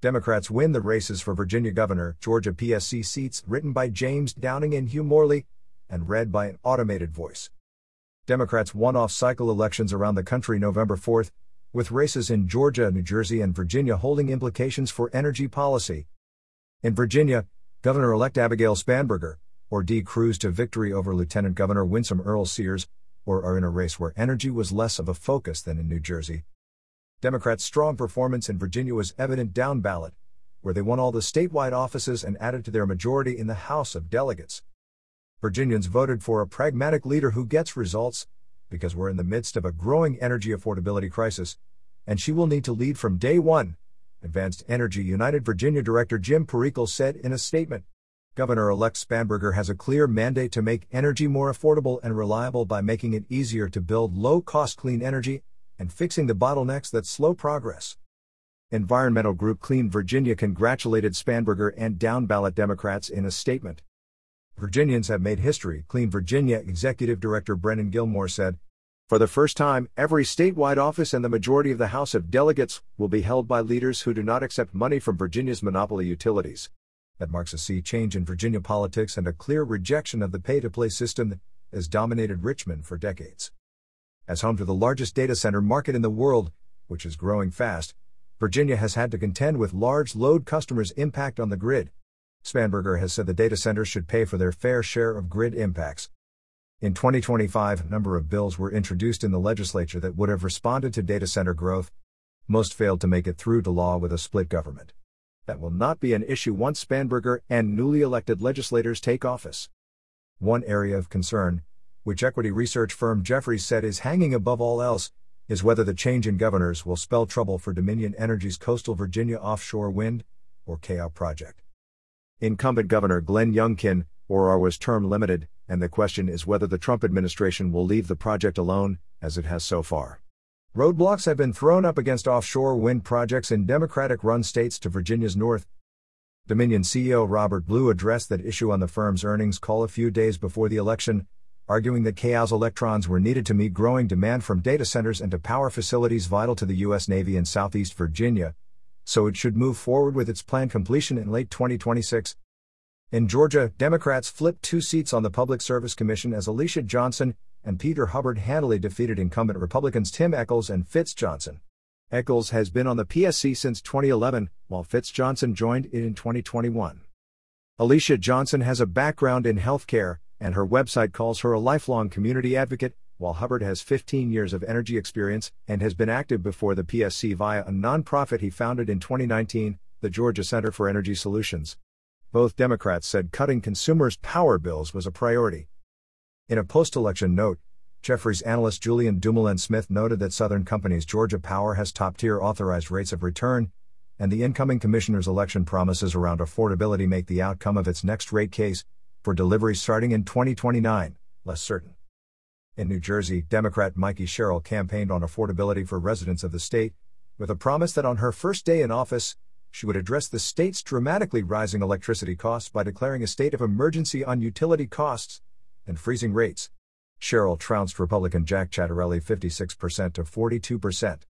Democrats win the races for Virginia governor, Georgia PSC seats, written by James Downing and Hugh Morley, and read by an automated voice. Democrats won off-cycle elections around the country November 4th, with races in Georgia, New Jersey, and Virginia holding implications for energy policy. In Virginia, Governor-elect Abigail Spanberger, or D. cruised to victory over Lieutenant Governor Winsome Earle-Sears, or are in a race where energy was less of a focus than in New Jersey. Democrats' strong performance in Virginia was evident down ballot, where they won all the statewide offices and added to their majority in the House of Delegates. Virginians voted for a pragmatic leader who gets results, because we're in the midst of a growing energy affordability crisis, and she will need to lead from day one, Advanced Energy United Virginia Director Jim Perikel said in a statement. Governor-elect Spanberger has a clear mandate to make energy more affordable and reliable by making it easier to build low-cost clean energy and fixing the bottlenecks that slow progress. Environmental group Clean Virginia congratulated Spanberger and down-ballot Democrats in a statement. Virginians have made history, Clean Virginia Executive Director Brennan Gilmore said. For the first time, every statewide office and the majority of the House of Delegates will be held by leaders who do not accept money from Virginia's monopoly utilities. That marks a sea change in Virginia politics and a clear rejection of the pay-to-play system that has dominated Richmond for decades. As home to the largest data center market in the world, which is growing fast, Virginia has had to contend with large load customers' impact on the grid. Spanberger has said the data centers should pay for their fair share of grid impacts. In 2025, a number of bills were introduced in the legislature that would have responded to data center growth. Most failed to make it through to law with a split government. That will not be an issue once Spanberger and newly elected legislators take office. One area of concern, which equity research firm Jefferies said is hanging above all else, is whether the change in governors will spell trouble for Dominion Energy's Coastal Virginia Offshore Wind, or KO project. Incumbent Governor Glenn Youngkin, was term limited, and the question is whether the Trump administration will leave the project alone, as it has so far. Roadblocks have been thrown up against offshore wind projects in Democratic-run states to Virginia's north. Dominion CEO Robert Blue addressed that issue on the firm's earnings call a few days before the election, arguing that KO's electrons were needed to meet growing demand from data centers and to power facilities vital to the U.S. Navy in Southeast Virginia, so it should move forward with its planned completion in late 2026. In Georgia, Democrats flipped 2 seats on the Public Service Commission as Alicia Johnson and Peter Hubbard handily defeated incumbent Republicans Tim Echols and Fitz Johnson. Echols has been on the PSC since 2011, while Fitz Johnson joined it in 2021. Alicia Johnson has a background in healthcare, and her website calls her a lifelong community advocate, while Hubbard has 15 years of energy experience and has been active before the PSC via a nonprofit he founded in 2019, the Georgia Center for Energy Solutions. Both Democrats said cutting consumers' power bills was a priority. In a post-election note, Jefferies analyst Julian Dumoulin-Smith noted that Southern Company's Georgia Power has top-tier authorized rates of return, and the incoming commissioner's election promises around affordability make the outcome of its next rate case, for delivery starting in 2029, less certain. In New Jersey, Democrat Mikey Sherrill campaigned on affordability for residents of the state, with a promise that on her first day in office, she would address the state's dramatically rising electricity costs by declaring a state of emergency on utility costs and freezing rates. Sherrill trounced Republican Jack Ciattarelli 56% to 42%.